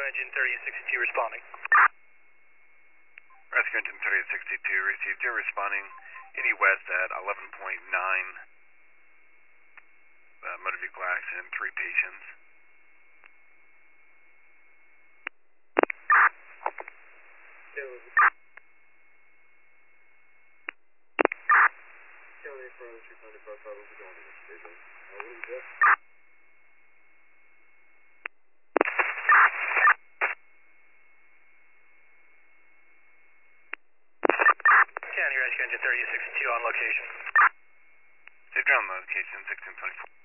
Engine 3062 responding. Rescue Engine 3062 received. You're responding 80 west at 11.9. Motor vehicle accident, 3 patients. County Rescue Engine 3062 on location. Safe ground location, 1624.